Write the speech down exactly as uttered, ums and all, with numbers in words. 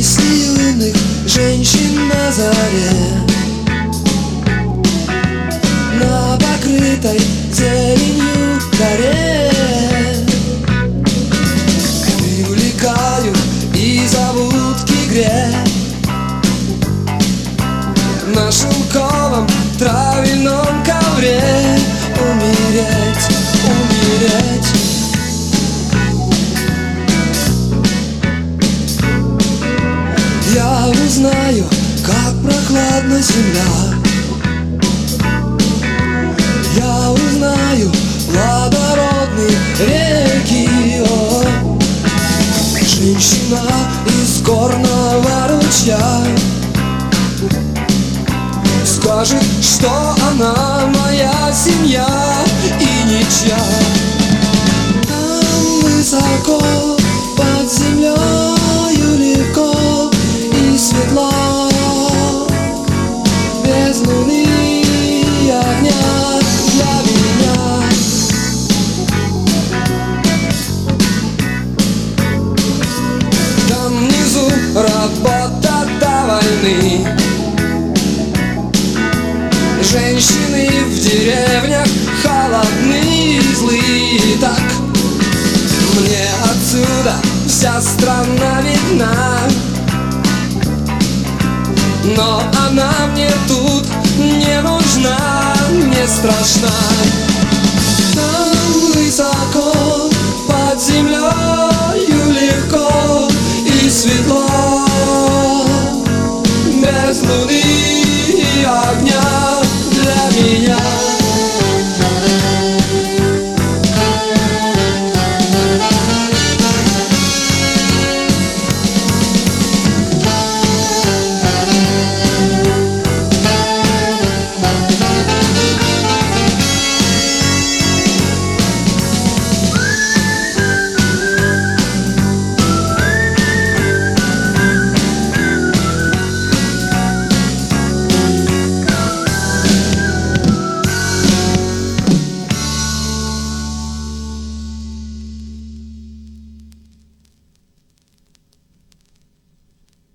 Песни юных женщин на заре, на покрытой зеленью горе. Привлекают и зовут к игре на шелковом травяном ковре. Умереть, умереть. Я узнаю, как прохладна земля. Я узнаю плодородные реки. О, женщина из горного ручья скажет, что она моя семья и ничья. Там высоко под землею легко и светло, без луны и огня для меня. Там внизу работа до войны. Женщины в деревнях холодны и злые. Так мне отсюда вся страна видна, но она мне тут не нужна, не страшна. Там высоко под землею легко и светло, без луны и огня для меня.